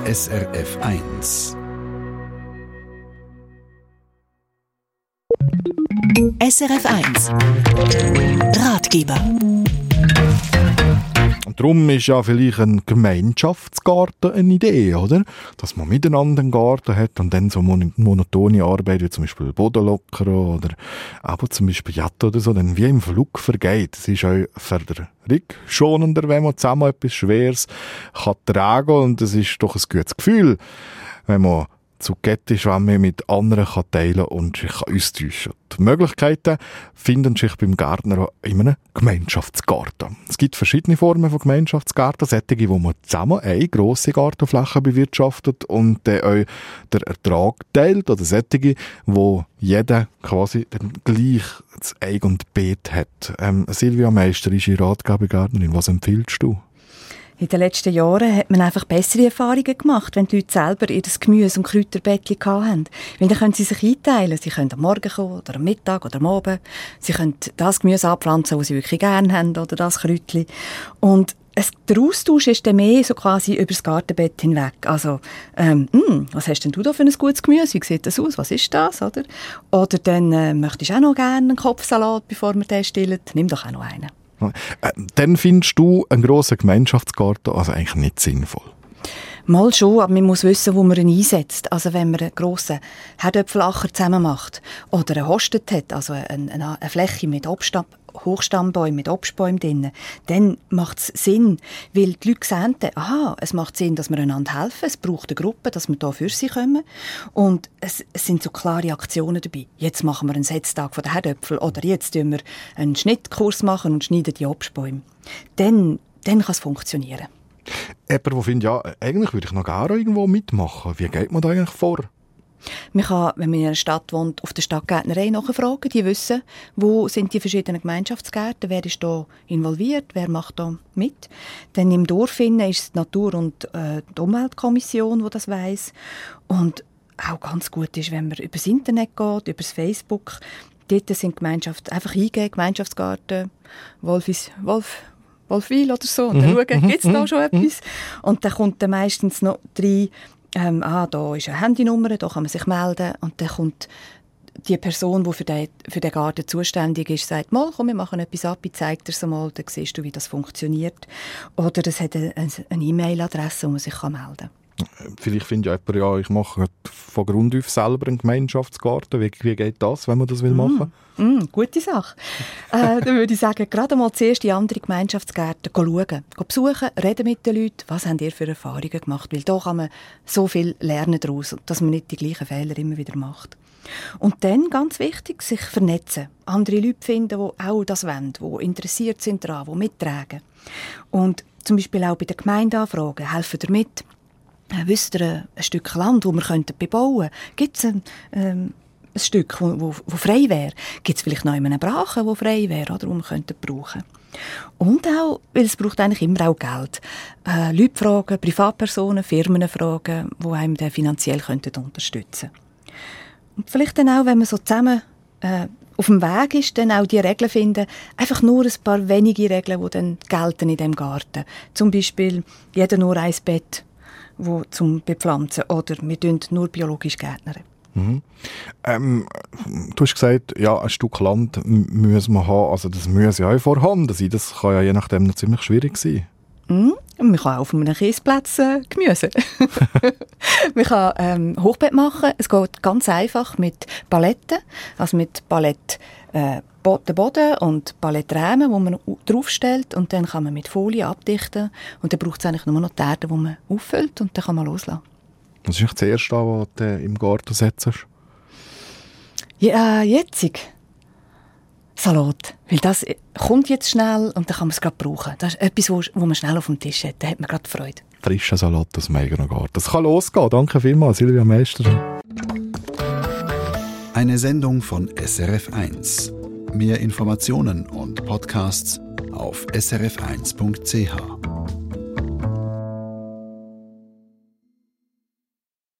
SRF 1. SRF 1 Ratgeber. Und darum ist ja vielleicht ein Gemeinschaftsgarten eine Idee, oder? Dass man miteinander einen Garten hat und dann so monotone Arbeit, wie zum Beispiel Bodenlockern oder aber zum Beispiel Jatten oder so, dann wie im Flug vergeht. Es ist auch für den Rücken schonender, wenn man zusammen etwas Schweres kann tragen, und es ist doch ein gutes Gefühl, wenn man zu Gättischwämme mit anderen kann teilen und sich austauschen. Die Möglichkeiten finden sich beim Gärtner in einem Gemeinschaftsgarten. Es gibt verschiedene Formen von Gemeinschaftsgärten, solche, wo man zusammen eine grosse Gartenfläche bewirtschaftet und dann auch den Ertrag teilt, oder solche, wo jeder quasi dann gleich das Eig und Beet hat. Silvia Meister ist Ihre Ratgebergärtnerin. Was empfiehlst du? In den letzten Jahren hat man einfach bessere Erfahrungen gemacht, wenn die Leute selber ihr Gemüse- und Kräuterbettchen hatten. Weil dann können sie sich einteilen. Sie können am Morgen kommen, oder am Mittag, oder am Abend. Sie können das Gemüse anpflanzen, das sie wirklich gerne haben, oder das Kräutchen. Und der Austausch ist dann mehr so quasi über das Gartenbett hinweg. Also, was hast denn du da für ein gutes Gemüse? Wie sieht das aus? Was ist das? Oder dann möchtest du auch noch gerne einen Kopfsalat, bevor wir den stillen? Nimm doch auch noch einen. Dann findest du einen grossen Gemeinschaftsgarten also eigentlich nicht sinnvoll? Mal schon, aber man muss wissen, wo man ihn einsetzt. Also wenn man einen grossen Herdöpfelacher zusammen macht oder einen Hostet hat, also eine Fläche mit Hochstammbäumen, mit Obstbäumen drin, dann macht es Sinn, weil die Leute sehen, es macht Sinn, dass wir einander helfen, es braucht eine Gruppe, dass wir da für sie kommen, und es sind so klare Aktionen dabei. Jetzt machen wir einen Setztag von den Herdöpfeln oder jetzt machen wir einen Schnittkurs machen und schneiden die Obstbäume. Dann kann es funktionieren. Jemand, der findet, ja, eigentlich würde ich noch gerne irgendwo mitmachen. Wie geht man da eigentlich vor? Man kann, wenn man in einer Stadt wohnt, auf der Stadtgärtnerei nachfragen. Die wissen, wo sind die verschiedenen Gemeinschaftsgärten, wer ist da involviert, wer macht da mit. Dann im Dorf ist es die Natur- und die Umweltkommission, die das weiss. Und auch ganz gut ist, wenn man übers Internet geht, übers Facebook. Dort sind Gemeinschaften, einfach eingeben, Gemeinschaftsgarten, Wolfwil oder so, und dann schauen, gibt es da schon etwas? Und dann kommt dann meistens noch rein, da ist eine Handynummer, da kann man sich melden, und dann kommt die Person, die für den Garten zuständig ist, sagt, mal, komm, wir machen etwas ab, ich zeige dir es mal, dann siehst du, wie das funktioniert. Oder es hat eine E-Mail-Adresse, wo man sich melden kann. Vielleicht findet ja jemand, ich mache von Grund auf selber einen Gemeinschaftsgarten. Wie geht das, wenn man das machen will? Gute Sache. Dann würde ich sagen, gerade mal zuerst die anderen Gemeinschaftsgärten schauen, besuchen, reden mit den Leuten. Was habt ihr für Erfahrungen gemacht? Weil da kann man so viel lernen daraus, dass man nicht die gleichen Fehler immer wieder macht. Und dann, ganz wichtig, sich vernetzen. Andere Leute finden, die auch das wollen, die interessiert sind daran, die mittragen. Und zum Beispiel auch bei der Gemeinde anfragen, helfen ihr mit? Wisst ihr ein Stück Land, das wir bebauen könnten? Gibt es ein Stück, das frei wäre? Gibt es vielleicht noch einen Brachen, der frei wäre, oder, den wir brauchen könnten? Und auch, weil es braucht eigentlich immer auch Geld. Leute fragen, Privatpersonen, Firmen fragen, die einem dann finanziell unterstützen könnten. Und vielleicht dann auch, wenn man so zusammen auf dem Weg ist, dann auch die Regeln finden. Einfach nur ein paar wenige Regeln, die dann gelten in diesem Garten. Zum Beispiel, jeder nur ein Bett zum Bepflanzen, oder wir gärtnern nur biologisch gärtnern. Du hast gesagt, ja, ein Stück Land müssen wir haben, also das muss ja auch vorhanden sein, das kann ja je nachdem noch ziemlich schwierig sein. Man kann auch auf einem Kiesplatz Gemüse. Man kann Hochbeet machen, es geht ganz einfach mit Paletten, also mit Palett den Boden und Palettrahmen, die man draufstellt, und dann kann man mit Folie abdichten, und dann braucht es eigentlich nur noch die Erde, die man auffüllt, und dann kann man loslassen. Was ist das Erste, was du im Garten setzt? Ja, jetzt Salat. Weil das kommt jetzt schnell und dann kann man es gerade brauchen. Das ist etwas, wo man schnell auf dem Tisch hat. Da hat man gerade Freude. Frischer Salat aus dem eigenen Garten. Das kann losgehen. Danke vielmals, Silvia Meister. Eine Sendung von SRF 1. Mehr Informationen und Podcasts auf srf1.ch.